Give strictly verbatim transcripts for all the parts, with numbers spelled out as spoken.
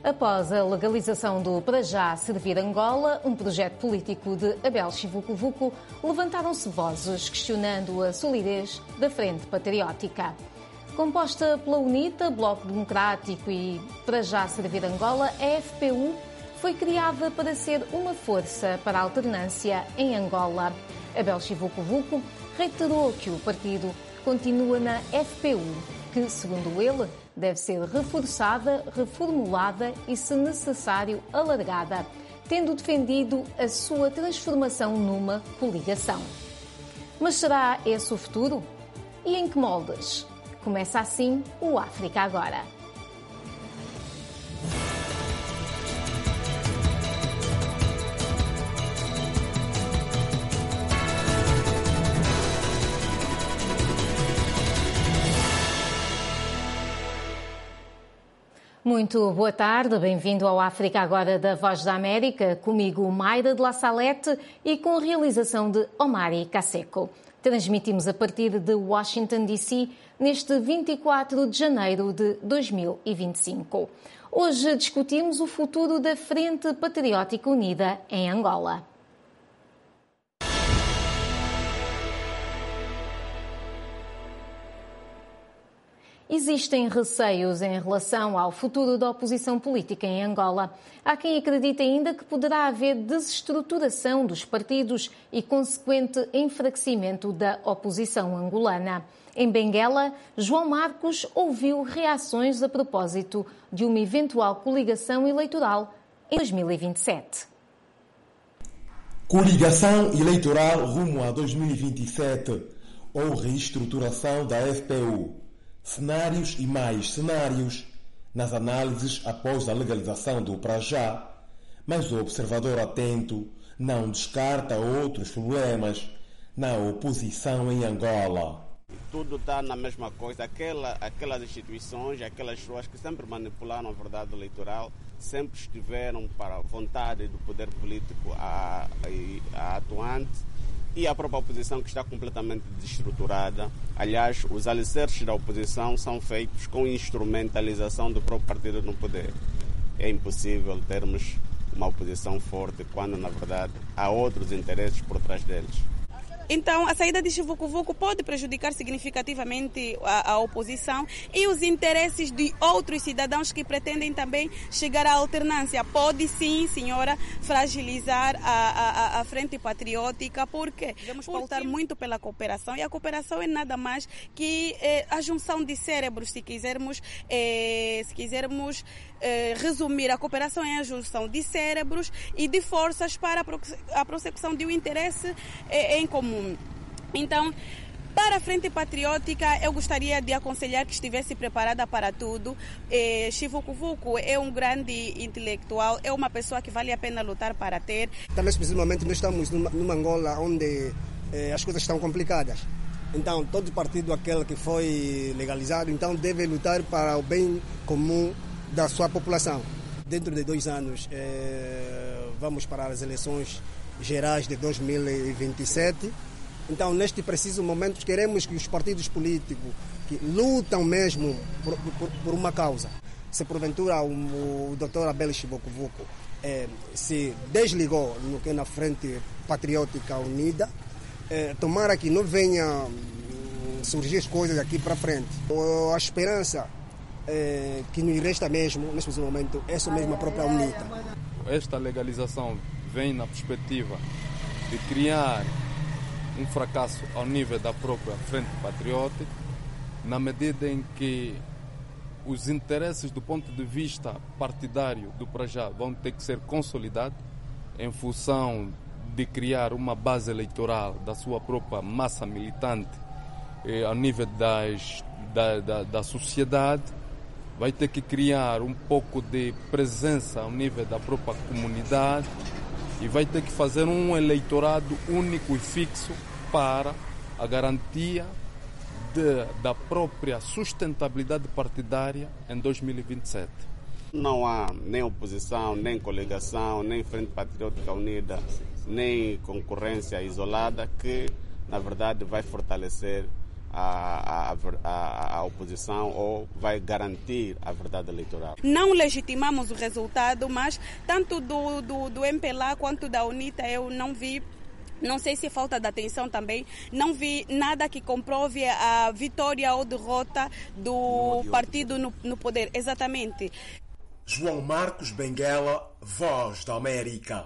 Após a legalização do Para Já Servir Angola, um projeto político de Abel Chivucovuco, levantaram-se vozes questionando a solidez da Frente Patriótica. Composta pela UNITA, Bloco Democrático e Para Já Servir Angola, a F P U foi criada para ser uma força para a alternância em Angola. Abel Chivucovuco reiterou que o partido continua na F P U, que, segundo ele, deve ser reforçada, reformulada e, se necessário, alargada, tendo defendido a sua transformação numa coligação. Mas será esse o futuro? E em que moldes? Começa assim o África Agora. Muito boa tarde, bem-vindo ao África Agora da Voz da América, comigo Mayra de La Salette e com a realização de Omari Caseco. Transmitimos a partir de Washington, D C, neste vinte e quatro de janeiro de dois mil e vinte e cinco. Hoje discutimos o futuro da Frente Patriótica Unida em Angola. Existem receios em relação ao futuro da oposição política em Angola. Há quem acredite ainda que poderá haver desestruturação dos partidos e consequente enfraquecimento da oposição angolana. Em Benguela, João Marcos ouviu reações a propósito de uma eventual coligação eleitoral em dois mil e vinte e sete. Coligação eleitoral rumo a dois mil e vinte e sete ou reestruturação da F P U. Cenários e mais cenários nas análises após a legalização do Para Já, mas o observador atento não descarta outros problemas na oposição em Angola. Tudo está na mesma coisa. Aquela, aquelas instituições, aquelas pessoas que sempre manipularam a verdade eleitoral, sempre estiveram para a vontade do poder político a, a, a atuante. E a própria oposição que está completamente desestruturada. Aliás, os alicerces da oposição são feitos com instrumentalização do próprio partido no poder. É impossível termos uma oposição forte quando, na verdade, há outros interesses por trás deles. Então, a saída de Chivucovuco pode prejudicar significativamente a, a oposição e os interesses de outros cidadãos que pretendem também chegar à alternância. Pode sim, senhora, fragilizar a, a, a Frente Patriótica, porque devemos pautar muito pela cooperação, e a cooperação é nada mais que eh, a junção de cérebros, se quisermos, eh, se quisermos eh, resumir. A cooperação é a junção de cérebros e de forças para a prossecução de um interesse eh, em comum. Então, para a Frente Patriótica, eu gostaria de aconselhar que estivesse preparada para tudo. Eh, Chivucovuco é um grande intelectual, é uma pessoa que vale a pena lutar para ter. Também, precisamente, nós estamos numa, numa Angola onde eh, as coisas estão complicadas. Então, todo partido aquele que foi legalizado, então deve lutar para o bem comum da sua população. Dentro de dois anos, eh, vamos para as eleições gerais de dois mil e vinte e sete. Então, neste preciso momento, queremos que os partidos políticos que lutam mesmo por, por, por uma causa, se porventura o, o doutor Abel Chivucovuco eh, se desligou no que é na Frente Patriótica Unida, eh, tomara que não venha hum, surgir as coisas aqui para frente. A esperança eh, que nos resta mesmo, neste preciso momento, é só mesmo a própria UNITA. Esta legalização vem na perspectiva de criar um fracasso ao nível da própria Frente Patriótica, na medida em que os interesses do ponto de vista partidário do Para Já vão ter que ser consolidados em função de criar uma base eleitoral da sua própria massa militante eh, ao nível das, da, da, da sociedade. Vai ter que criar um pouco de presença ao nível da própria comunidade e vai ter que fazer um eleitorado único e fixo para a garantia de, da própria sustentabilidade partidária em dois mil e vinte e sete. Não há nem oposição, nem coligação, nem Frente Patriótica Unida, nem concorrência isolada que, na verdade, vai fortalecer a, a, a, a oposição ou vai garantir a verdade eleitoral? Não legitimamos o resultado, mas tanto do, do, do M P L A quanto da UNITA eu não vi. Não sei se é falta de atenção também. Não vi nada que comprove a vitória ou derrota do partido no, no poder. Exatamente. João Marcos Benguela, Voz da América.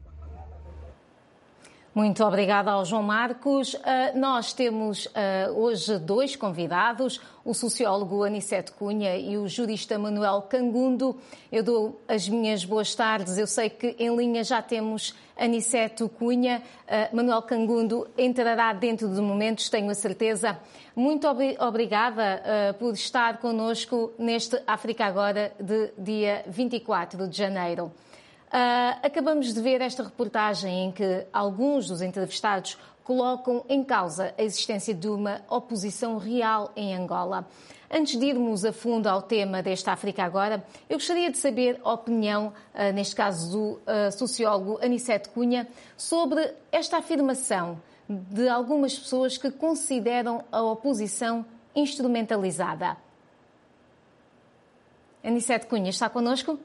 Muito obrigada ao João Marcos. Uh, nós temos uh, hoje dois convidados, o sociólogo Aniceto Cunha e o jurista Manuel Cangundo. Eu dou as minhas boas tardes. Eu sei que em linha já temos Aniceto Cunha. Uh, Manuel Cangundo entrará dentro de momentos, tenho a certeza. Muito ob- obrigada uh, por estar connosco neste África Agora de dia vinte e quatro de janeiro. Uh, acabamos de ver esta reportagem em que alguns dos entrevistados colocam em causa a existência de uma oposição real em Angola. Antes de irmos a fundo ao tema desta África Agora, eu gostaria de saber a opinião, uh, neste caso do uh, sociólogo Aniceto Cunha, sobre esta afirmação de algumas pessoas que consideram a oposição instrumentalizada. Aniceto Cunha, está connosco?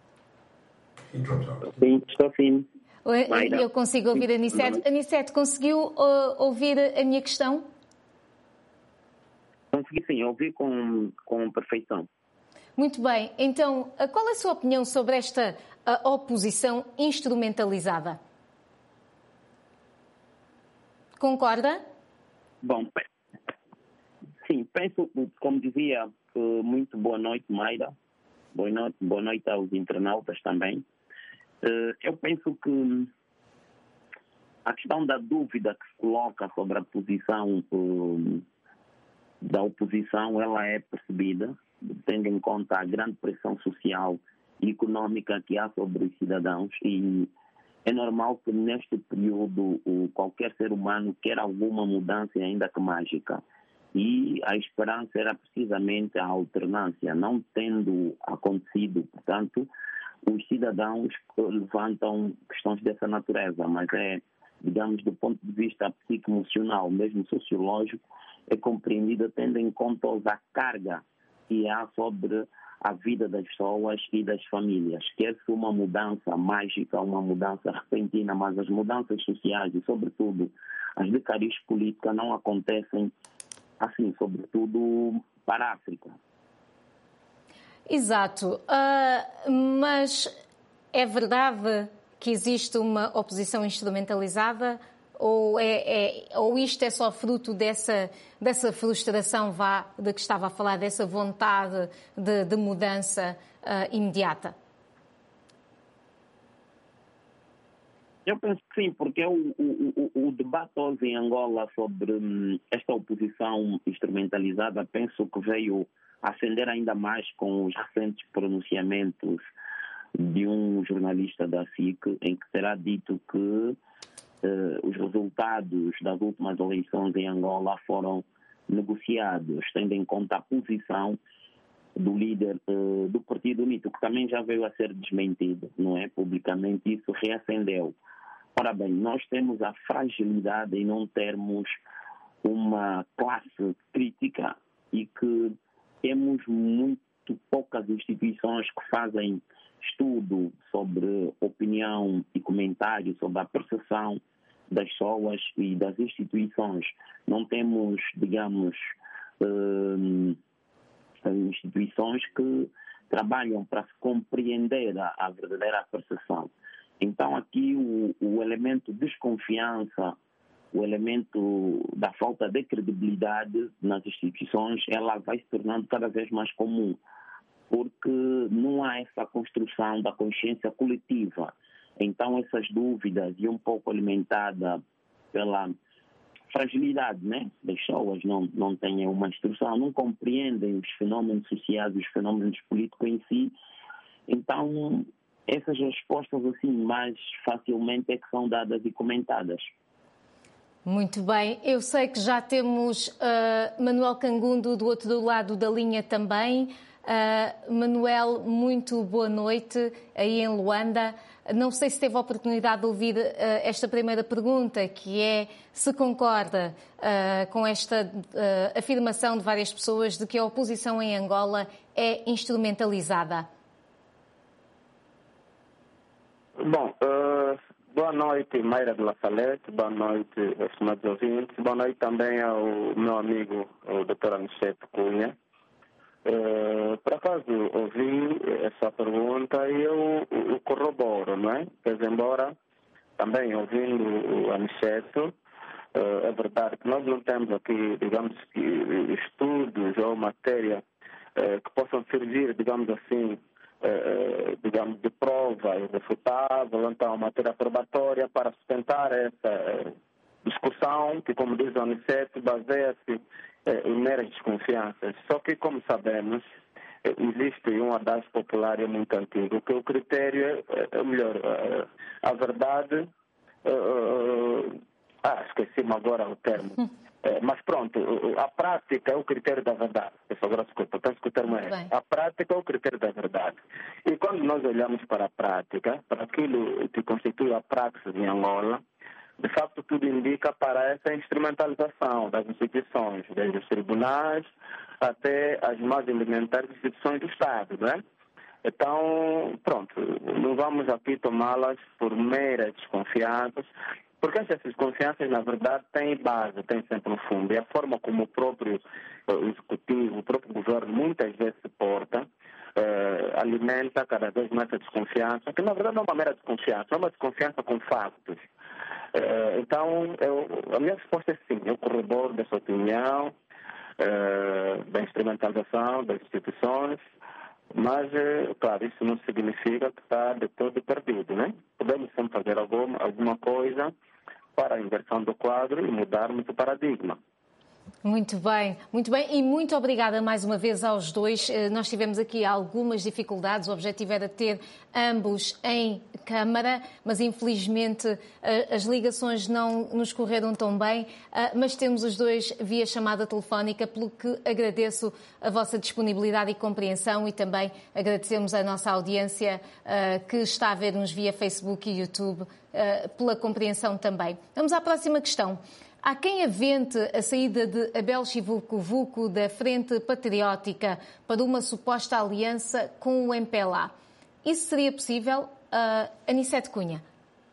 Sim, estou sim. Eu consigo ouvir a Aniceto. Aniceto, conseguiu uh, ouvir a minha questão? Consegui sim, ouvi com, com perfeição. Muito bem. Então, qual é a sua opinião sobre esta uh, oposição instrumentalizada? Concorda? Bom, sim, penso, como dizia, muito boa noite, Mayra. Boa noite, boa noite aos internautas também. Eu penso que a questão da dúvida que se coloca sobre a posição da oposição, ela é percebida, tendo em conta a grande pressão social e econômica que há sobre os cidadãos, e é normal que neste período qualquer ser humano quer alguma mudança, ainda que mágica. E a esperança era precisamente a alternância. Não tendo acontecido, portanto, os cidadãos levantam questões dessa natureza, mas é, digamos, do ponto de vista psicoemocional, mesmo sociológico, é compreendida tendo em conta a carga que há sobre a vida das pessoas e das famílias. Quer-se uma mudança mágica, uma mudança repentina, mas as mudanças sociais e, sobretudo, as de cariz política não acontecem assim, sobretudo para a África. Exato. Uh, mas é verdade que existe uma oposição instrumentalizada ou, é, é, ou isto é só fruto dessa, dessa frustração vá, de que estava a falar, dessa vontade de, de mudança uh, imediata? Eu penso que sim, porque o, o, o, o debate hoje em Angola sobre hum, esta oposição instrumentalizada, penso que veio acender ainda mais com os recentes pronunciamentos de um jornalista da S I C, em que será dito que eh, os resultados das últimas eleições em Angola foram negociados, tendo em conta a posição do líder eh, do Partido Unido, que também já veio a ser desmentido, não é? Publicamente isso reacendeu. Ora bem, nós temos a fragilidade em não termos uma classe crítica e que temos muito poucas instituições que fazem estudo sobre opinião e comentário sobre a percepção das pessoas e das instituições. Não temos, digamos, eh, instituições que trabalham para se compreender a, a verdadeira percepção. Então aqui o, o elemento desconfiança, o elemento da falta de credibilidade nas instituições, ela vai se tornando cada vez mais comum, porque não há essa construção da consciência coletiva. Então essas dúvidas, e um pouco alimentada pela fragilidade, né, das pessoas, não, não têm uma instrução, não compreendem os fenômenos sociais, os fenômenos políticos em si. Então essas respostas assim mais facilmente é que são dadas e comentadas. Muito bem. Eu sei que já temos uh, Manuel Cangundo do outro lado da linha também. Uh, Manuel, muito boa noite aí em Luanda. Não sei se teve a oportunidade de ouvir uh, esta primeira pergunta, que é se concorda uh, com esta uh, afirmação de várias pessoas de que a oposição em Angola é instrumentalizada. Bom, uh, boa noite, Mayra de La Salete, boa noite, estimados ouvintes, boa noite também ao meu amigo, o doutor Aniceto Cunha. Uh, por acaso ouvi essa pergunta e eu o corroboro, não é? Quer dizer, embora também ouvindo o Aniceto, uh, é verdade que nós não temos aqui, digamos, que estudos ou matéria uh, que possam servir, digamos assim, uh, digamos, de prova irrefutável, então matéria probatória para sustentar essa uh, discussão que, como diz o Aniceto, baseia-se em meras desconfianças. Só que, como sabemos, existe um adágio popular muito antigo, que o critério é, é melhor, a verdade, uh, ah, esqueci-me agora o termo, é, mas pronto, a prática é o critério da verdade. Eu só agora desculpa, penso que o termo é esse. A prática é o critério da verdade. E quando nós olhamos para a prática, para aquilo que constitui a praxis em Angola, de facto, tudo indica para essa instrumentalização das instituições, desde os tribunais até as mais elementares instituições do Estado, não é? Então, pronto, não vamos aqui tomá-las por meras desconfianças, porque essas desconfianças, na verdade, têm base, têm sempre um fundo. E a forma como o próprio uh, executivo, o próprio governo, muitas vezes se porta, uh, alimenta cada vez mais essa desconfiança, que na verdade não é uma mera desconfiança, é uma desconfiança com factos. Uh, então, eu, a minha resposta é sim, eu corroboro dessa opinião, uh, da instrumentalização das instituições, mas, uh, claro, isso não significa que está de todo perdido, né? Podemos sempre fazer alguma, alguma coisa para a inversão do quadro e mudarmos o paradigma. Muito bem, muito bem e muito obrigada mais uma vez aos dois. Nós tivemos aqui algumas dificuldades, o objetivo era ter ambos em Câmara, mas infelizmente as ligações não nos correram tão bem, mas temos os dois via chamada telefónica, pelo que agradeço a vossa disponibilidade e compreensão e também agradecemos à nossa audiência que está a ver-nos via Facebook e YouTube pela compreensão também. Vamos à próxima questão. Há quem avente a saída de Abel Chivuco-Vuco da Frente Patriótica para uma suposta aliança com o M P L A. Isso seria possível? Uh, Aniceto Cunha.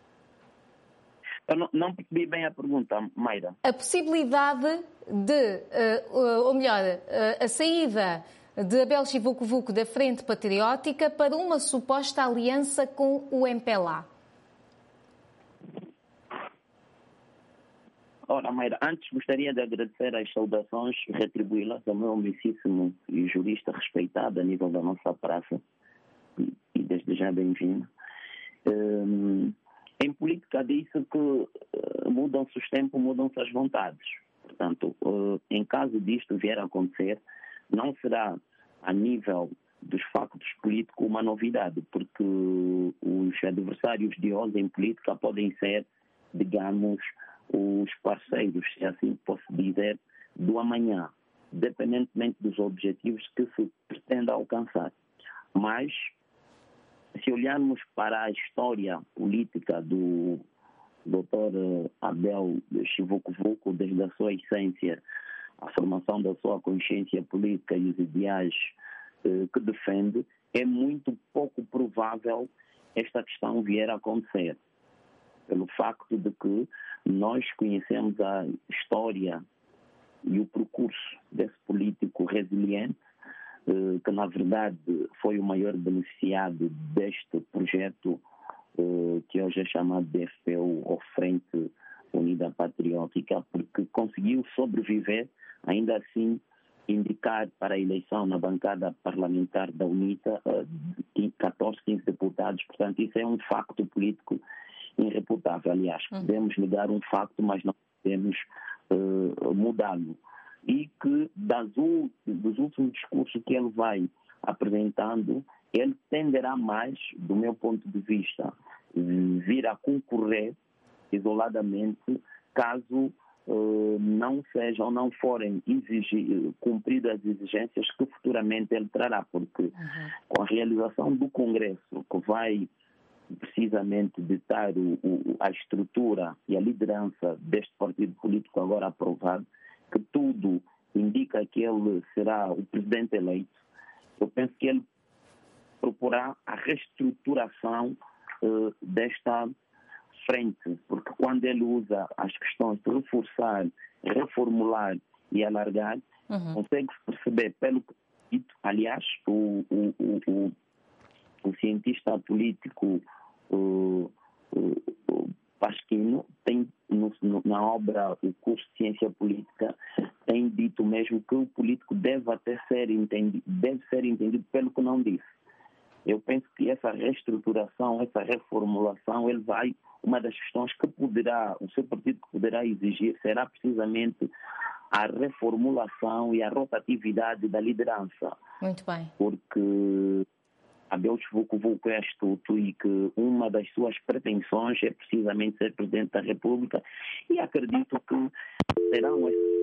Eu não, não percebi bem a pergunta, Mayra. A possibilidade de, uh, ou melhor, uh, a saída de Abel Chivuco-Vuco da Frente Patriótica para uma suposta aliança com o M P L A. Ora, Mayra, antes gostaria de agradecer as saudações e retribuí-las ao meu amicíssimo e jurista respeitado a nível da nossa praça, e, e desde já bem-vindo. Um, em política diz-se que uh, mudam-se os tempos, mudam-se as vontades. Portanto, uh, em caso disto vier a acontecer, não será a nível dos factos políticos uma novidade, porque os adversários de hoje em política podem ser, digamos, os parceiros, se assim posso dizer, do amanhã, independentemente dos objetivos que se pretenda alcançar. Mas, se olharmos para a história política do doutor Abel Chivuco-Vuco, desde a sua essência, a formação da sua consciência política e os ideais eh, que defende, é muito pouco provável esta questão vier a acontecer. Pelo facto de que nós conhecemos a história e o percurso desse político resiliente, que na verdade foi o maior beneficiado deste projeto, que hoje é chamado de F P U, ou Frente Unida Patriótica, porque conseguiu sobreviver, ainda assim indicar para a eleição na bancada parlamentar da UNITA catorze, quinze deputados. Portanto, isso é um facto político irreputável. Aliás, podemos negar um facto, mas não podemos uh, mudá-lo. E que das, dos últimos discursos que ele vai apresentando, ele tenderá mais, do meu ponto de vista, vir a concorrer isoladamente, caso uh, não sejam, não forem exigir, cumpridas as exigências que futuramente ele trará, porque uhum. com a realização do Congresso, que vai precisamente ditar o, o, a estrutura e a liderança deste partido político agora aprovado, que tudo indica que ele será o presidente eleito, eu penso que ele proporá a reestruturação uh, desta frente, porque quando ele usa as questões de reforçar, reformular e alargar, uhum. consegue-se perceber pelo que, aliás, o, o, o, o, o cientista político o, o, o Pasquino tem no, no, na obra O Curso de Ciência Política tem dito mesmo que o político deve até ser entendido, deve ser entendido pelo que não disse. Eu penso que essa reestruturação, essa reformulação, ele vai, uma das questões que poderá, o seu partido que poderá exigir será precisamente a reformulação e a rotatividade da liderança. Muito bem. Porque Abel Chivukuvuku é astuto e que uma das suas pretensões é precisamente ser presidente da República e acredito que serão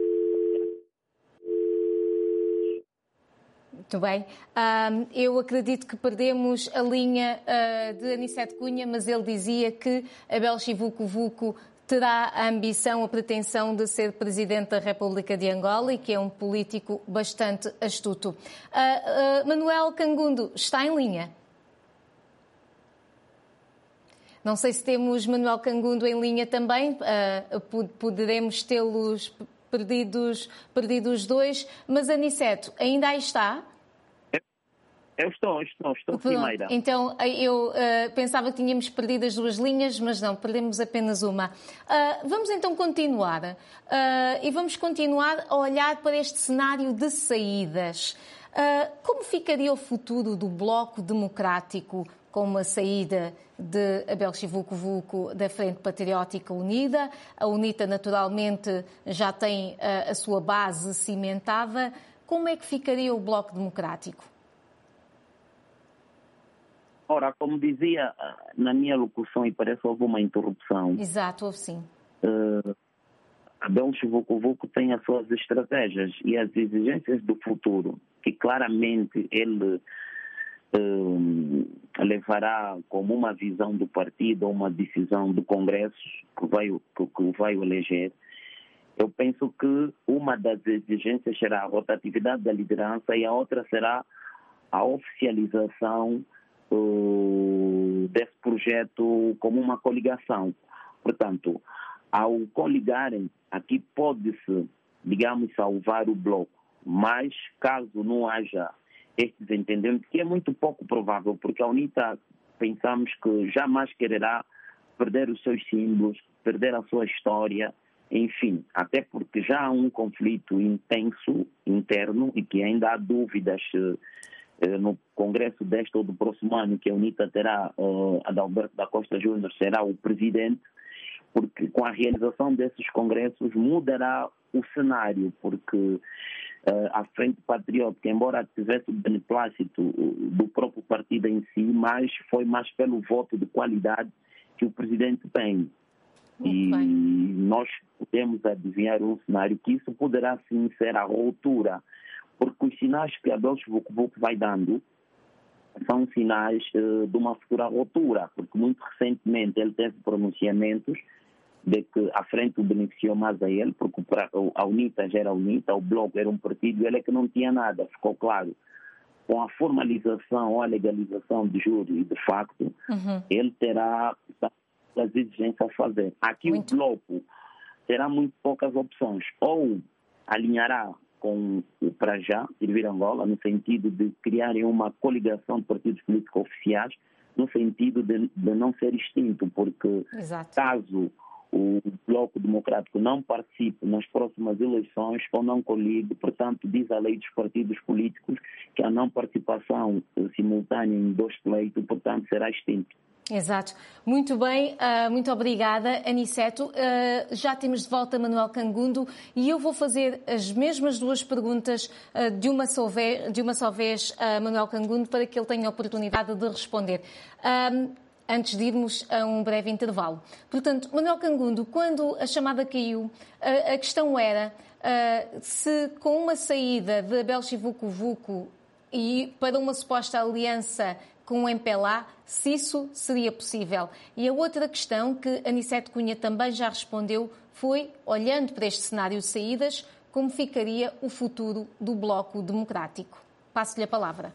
Muito bem. Um, eu acredito que perdemos a linha uh, de Anicete Cunha, mas ele dizia que Abel Chivukuvuku terá a ambição, a pretensão de ser presidente da República de Angola e que é um político bastante astuto. Uh, uh, Manuel Cangundo está em linha? Não sei se temos Manuel Cangundo em linha também, uh, poderemos tê-los perdidos, perdidos dois, mas Aniceto, ainda aí está? Eu estou, estou, estou primeira. Então, eu uh, pensava que tínhamos perdido as duas linhas, mas não, perdemos apenas uma. Uh, vamos então continuar. Uh, e vamos continuar a olhar para este cenário de saídas. Uh, como ficaria o futuro do Bloco Democrático com uma saída de Abel Chivukuvuku da Frente Patriótica Unida? A UNITA, naturalmente, já tem uh, a sua base cimentada. Como é que ficaria o Bloco Democrático? Ora, como dizia na minha locução, e parece que houve uma interrupção. Exato, houve sim. Uh, Abel Chivukuvuku tem as suas estratégias e as exigências do futuro, que claramente ele uh, levará como uma visão do partido ou uma decisão do Congresso que vai, que, que vai eleger. Eu penso que uma das exigências será a rotatividade da liderança e a outra será a oficialização desse projeto como uma coligação. Portanto, ao coligarem, aqui pode-se, digamos, salvar o bloco, mas caso não haja estes entendimentos, que é muito pouco provável, porque a UNITA pensamos que jamais quererá perder os seus símbolos, perder a sua história, enfim, até porque já há um conflito intenso, interno, e que ainda há dúvidas no Congresso deste ou do próximo ano, que a UNITA terá, uh, Adalberto da Costa Júnior será o presidente, porque com a realização desses congressos mudará o cenário, porque uh, a Frente Patriótica, embora tivesse o beneplácito do próprio partido em si, mas foi mais pelo voto de qualidade que o presidente tem. E nós podemos adivinhar um cenário que isso poderá sim ser a ruptura, porque os sinais que Abel Chivukuvuku vai dando são sinais uh, de uma futura ruptura, porque muito recentemente ele teve pronunciamentos de que a frente o beneficiou mais a ele, porque a UNITA já era a UNITA, o Bloco era um partido, ele é que não tinha nada, ficou claro. Com a formalização ou a legalização de júri e de facto, uhum. ele terá as exigências a fazer. Aqui muito. O Bloco terá muito poucas opções, ou alinhará com o para já, Servir Angola, no sentido de criarem uma coligação de partidos políticos oficiais, no sentido de, de não ser extinto, porque Exato. Caso o Bloco Democrático não participe nas próximas eleições ou não coligue, portanto, diz a lei dos partidos políticos que a não participação simultânea em dois pleitos, portanto, será extinto. Exato. Muito bem, uh, muito obrigada, Aniceto. Uh, já temos de volta Manuel Cangundo e eu vou fazer as mesmas duas perguntas uh, de, uma só vez, de uma só vez a Manuel Cangundo para que ele tenha a oportunidade de responder. Uh, antes de irmos a um breve intervalo. Portanto, Manuel Cangundo, quando a chamada caiu, a, a questão era uh, se com uma saída de Abel Chivuco-Vuco e para uma suposta aliança com o M P L A, se isso seria possível. E a outra questão que Anicete Cunha também já respondeu foi, olhando para este cenário de saídas, como ficaria o futuro do Bloco Democrático. Passo-lhe a palavra.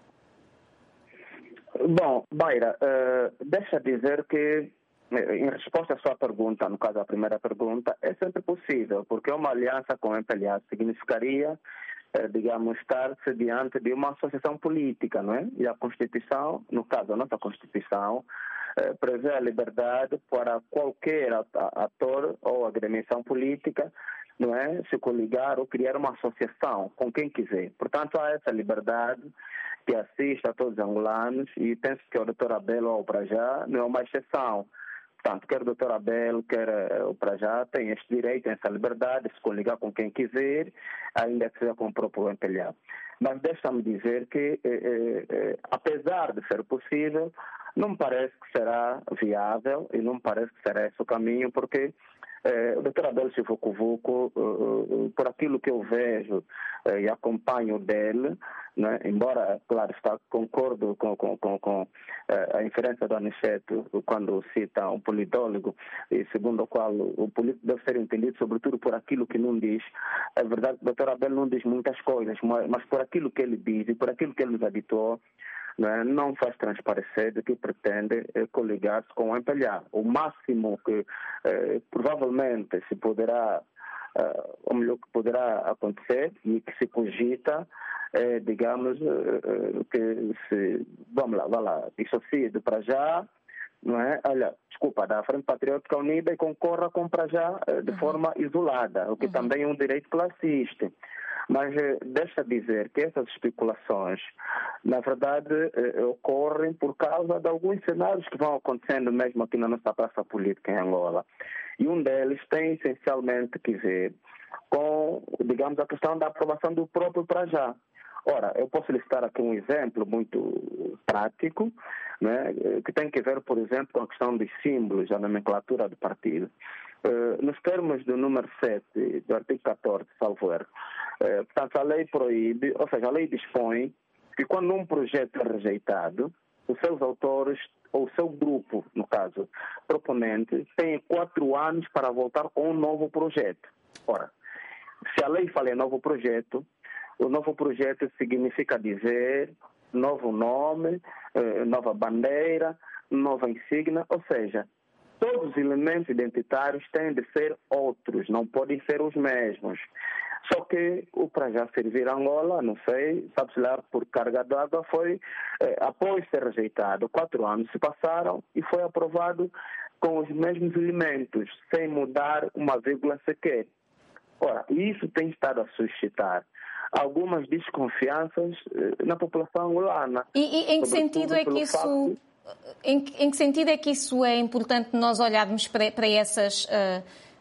Bom, Baira, uh, deixa dizer que, em resposta à sua pergunta, no caso a primeira pergunta, é sempre possível, porque uma aliança com o M P L A significaria, uh, digamos, estar-se diante de uma associação política, não é? E a Constituição, no caso a nossa Constituição, uh, prevê a liberdade para qualquer ator ou agremiação política, não é, se coligar ou criar uma associação com quem quiser. Portanto, há essa liberdade que assiste a todos os angolanos e penso que o doutor Abel ou o Prajá não é uma exceção. Portanto, quer o doutor Abel, quer o Prajá, tem este direito, tem essa liberdade de se coligar com quem quiser, ainda que seja com o próprio M P L A. Mas deixa-me dizer que, eh, eh, apesar de ser possível, não me parece que será viável e não me parece que será esse o caminho, porque Eh, o doutor Abel Chivuco-Vuco, uh, por aquilo que eu vejo uh, e acompanho dele, né, embora, claro, está, concordo com, com, com, com uh, a inferência do Anicete quando cita um politólogo, e segundo o qual o político deve ser entendido sobretudo por aquilo que não diz. É verdade que o doutor Abel não diz muitas coisas, mas, mas por aquilo que ele diz e por aquilo que ele nos habituou, Não, não faz transparecer de que pretende eh, coligar-se com o M P L A. O máximo que eh, provavelmente se poderá, eh, ou melhor, que poderá acontecer e que se cogita, é, digamos, eh, que se, vamos lá, vá lá, dissocie do Prajá, não é? Olha, desculpa, da Frente Patriótica Unida e concorra com o Prajá eh, de uhum. forma isolada, o que uhum. também é um direito que lá existe. Mas eh, deixa dizer que essas especulações, na verdade, eh, ocorrem por causa de alguns cenários que vão acontecendo mesmo aqui na nossa praça política em Angola. E um deles tem essencialmente que ver com, digamos, a questão da aprovação do próprio Prajá. Ora, eu posso listar aqui um exemplo muito prático, né, que tem que ver, por exemplo, com a questão dos símbolos, a nomenclatura do partido. Uh, nos termos do número sete do artigo catorze, salvo erro, uh, portanto, a lei proíbe, ou seja, a lei dispõe que quando um projeto é rejeitado, os seus autores, ou o seu grupo, no caso, proponente, tem quatro anos para voltar com um novo projeto. Ora, se a lei fala em novo projeto, o novo projeto significa dizer novo nome, uh, nova bandeira, nova insígnia, ou seja, todos os elementos identitários têm de ser outros, não podem ser os mesmos. Só que o Prajá servir Angola, não sei, sabe-se lá por carga d'água, foi, eh, após ser rejeitado, quatro anos se passaram e foi aprovado com os mesmos elementos, sem mudar uma vírgula sequer. Ora, isso tem estado a suscitar algumas desconfianças eh, na população angolana. E, e em que sentido é que isso... Facto, Em que, em que sentido é que isso é importante nós olharmos para, para, essas, uh,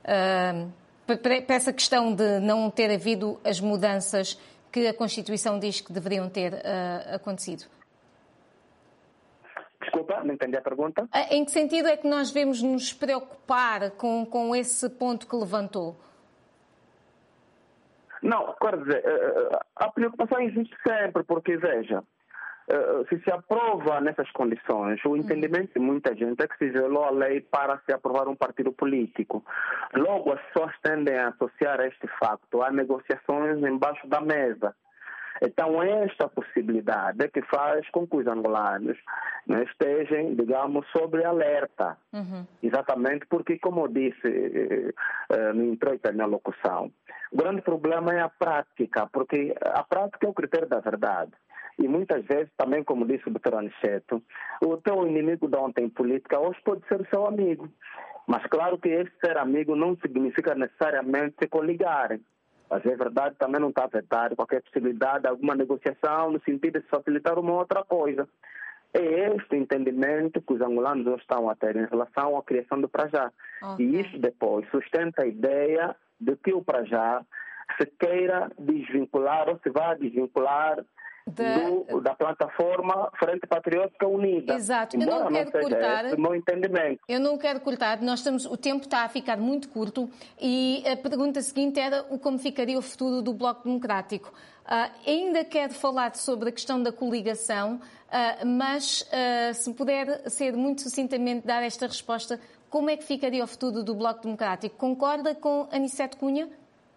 uh, para, para essa questão de não ter havido as mudanças que a Constituição diz que deveriam ter uh, acontecido? Desculpa, não entendi a pergunta. Em que sentido é que nós devemos nos preocupar com, com esse ponto que levantou? Não, quero dizer, a preocupação existe sempre, porque, veja, se se aprova nessas condições, o entendimento de muita gente é que se violou a lei para se aprovar um partido político. Logo, as pessoas tendem a associar este facto a negociações embaixo da mesa. Então, esta possibilidade é que faz com que os angolanos, né, estejam, digamos, sobre alerta. Uhum. Exatamente porque, como eu disse eh, eh, no introito da minha locução, o grande problema é a prática, porque a prática é o critério da verdade. E muitas vezes, também como disse o doutor Aniceto, o teu inimigo de ontem em política hoje pode ser o seu amigo. Mas claro que esse ser amigo não significa necessariamente se coligarem. Mas é verdade, também não está afetado qualquer possibilidade de alguma negociação no sentido de facilitar uma outra coisa. É este entendimento que os angolanos hoje estão a ter em relação à criação do Prajá. Okay. E isso depois sustenta a ideia de que o Prajá se queira desvincular ou se vai desvincular da... Do, da plataforma Frente Patriótica Unida. Exato. Eu não quero não cortar. Esse o meu entendimento. Eu não quero cortar. Nós estamos, o tempo está a ficar muito curto e a pergunta seguinte era o como ficaria o futuro do Bloco Democrático. Uh, ainda quero falar sobre a questão da coligação, uh, mas uh, se puder ser muito sucintamente dar esta resposta, como é que ficaria o futuro do Bloco Democrático? Concorda com Aniceto Cunha?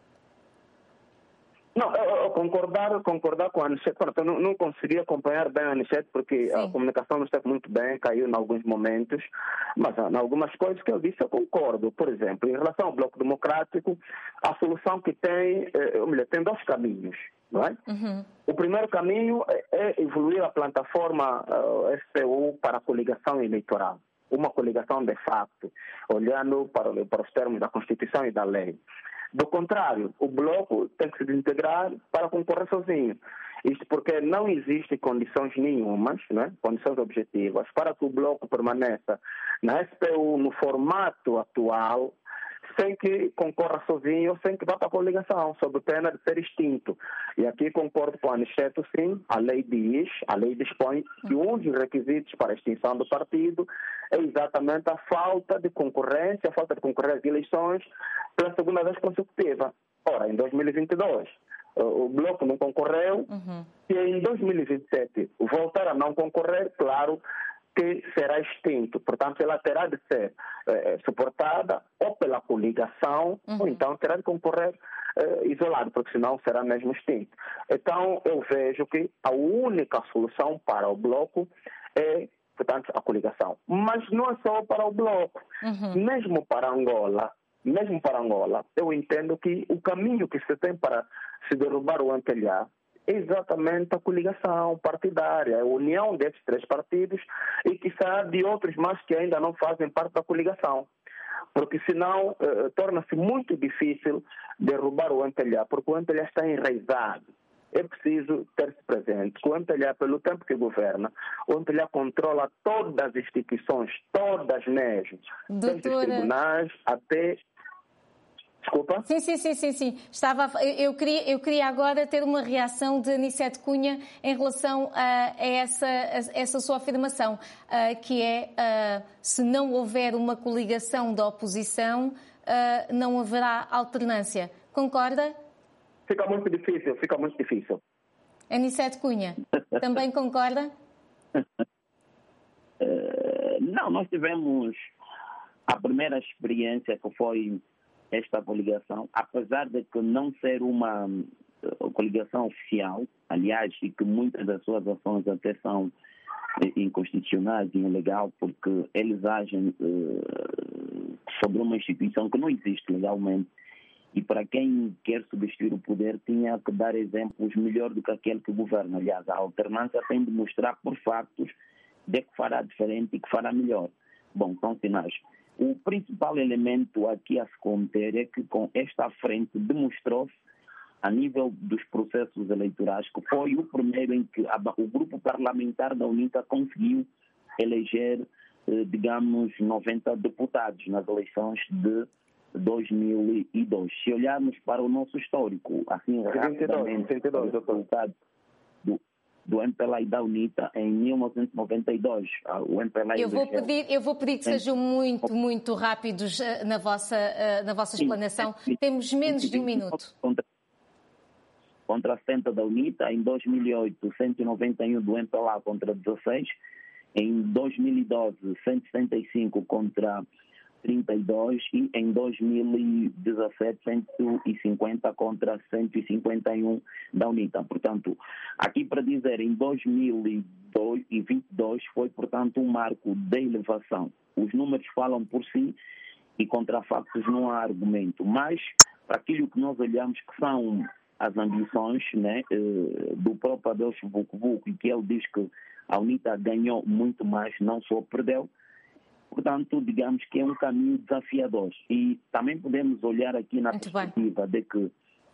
Não, eu, eu concordar, concordar com a Aniceto, eu não, não consegui acompanhar bem a Aniceto porque Sim. a comunicação não esteve muito bem, caiu em alguns momentos, mas em algumas coisas que eu disse eu concordo. Por exemplo, em relação ao Bloco Democrático, a solução que tem, eu me lembro, tem dois caminhos, não é? Uhum. O primeiro caminho é evoluir a plataforma uh, S P U para a coligação eleitoral, uma coligação de facto, olhando para, para os termos da Constituição e da lei. Do contrário, o Bloco tem que se desintegrar para concorrer sozinho. Isto porque não existem condições nenhumas, né? Condições objetivas, para que o Bloco permaneça na S P U no formato atual, sem que concorra sozinho, sem que vá para a coligação, sob pena de ser extinto. E aqui concordo com a Aniceto, sim, a lei diz, a lei dispõe que um dos requisitos para a extinção do partido é exatamente a falta de concorrência, a falta de concorrência de eleições pela segunda vez consecutiva. Ora, em dois mil e vinte e dois, o Bloco não concorreu, uhum. e em dois mil e vinte e sete voltar a não concorrer, claro, que será extinto. Portanto, ela terá de ser eh, suportada ou pela coligação, uhum. ou então terá de concorrer eh, isolado, porque senão será mesmo extinto. Então, eu vejo que a única solução para o Bloco é, portanto, a coligação. Mas não é só para o Bloco. Uhum. Mesmo para Angola, mesmo para Angola, eu entendo que o caminho que se tem para se derrubar o M P L A é exatamente a coligação partidária, a união desses três partidos e, quiçá, de outros mais que ainda não fazem parte da coligação. Porque, senão, eh, torna-se muito difícil derrubar o M P L A, porque o M P L A está enraizado. É preciso ter-se presente que o M P L A, pelo tempo que governa, o M P L A controla todas as instituições, todas mesmo, Doutora... desde os tribunais até... Desculpa? Sim, sim, sim, sim, sim. Estava, eu, queria, eu queria agora ter uma reação de Aniceto Cunha em relação a, a, essa, a essa sua afirmação, uh, que é, uh, se não houver uma coligação da oposição, uh, não haverá alternância. Concorda? Fica muito difícil, fica muito difícil. Aniceto Cunha, também concorda? Uh, não, nós tivemos a primeira experiência que foi esta coligação, apesar de que não ser uma uh, coligação oficial, aliás, e que muitas das suas ações até são uh, inconstitucionais e ilegais, porque eles agem uh, sobre uma instituição que não existe legalmente. E para quem quer substituir o poder, tinha que dar exemplos melhor do que aquele que governa. Aliás, a alternância tem de mostrar por factos de que fará diferente e que fará melhor. Bom, são sinais. O principal elemento aqui a se conter é que com esta frente demonstrou-se, a nível dos processos eleitorais, que foi o primeiro em que a, o grupo parlamentar da UNITA conseguiu eleger, eh, digamos, noventa deputados nas eleições de dois mil e dois. Se olharmos para o nosso histórico, assim, rapidamente, os resultados do, do M P L A e da UNITA em mil novecentos e noventa e dois. O M P L A eu, vou pedir, eu vou pedir que sejam muito, muito rápidos na vossa, na vossa explanação. Sim, temos menos de um minuto. Contra, contra setenta da UNITA, em dois mil e oito, cento e noventa e um do M P L A contra dezesseis, em dois mil e doze, cento e setenta e cinco contra trinta e dois e em dois mil e dezassete, cento e cinquenta contra cento e cinquenta e um da UNITA. Portanto, aqui para dizer, em dois mil e vinte e dois foi, portanto, um marco de elevação. Os números falam por si e contra factos não há argumento. Mas, para aquilo que nós olhamos que são as ambições, né, do próprio Adelso Vucu-Vucu, e que ele diz que a UNITA ganhou muito mais, não só perdeu. Portanto, digamos que é um caminho desafiador. E também podemos olhar aqui na Muito perspectiva bem. de que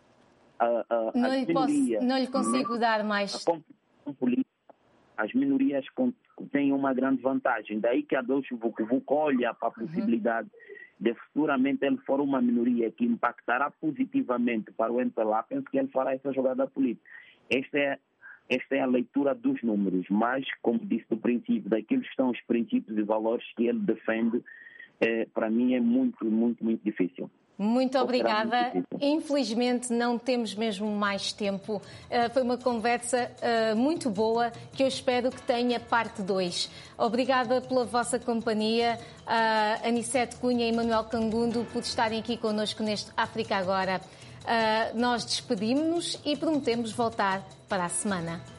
a, a, não, as lhe posso, minorias... não lhe consigo né, dar mais... A política, as minorias têm uma grande vantagem. Daí que a Adelso Vucu-Vucu olha para a possibilidade uhum. de futuramente ele for uma minoria que impactará positivamente para o M P L A. Penso que ele fará essa jogada política. Esta é esta é a leitura dos números, mas, como disse do princípio, daqueles que são os princípios e valores que ele defende, eh, para mim é muito, muito, muito difícil. Muito obrigada. Infelizmente não temos mesmo mais tempo. Uh, foi uma conversa uh, muito boa que eu espero que tenha parte dois. Obrigada pela vossa companhia, uh, Anicete Cunha e Manuel Cangundo, por estarem aqui connosco neste África Agora. Uh, nós despedimos-nos e prometemos voltar para a semana.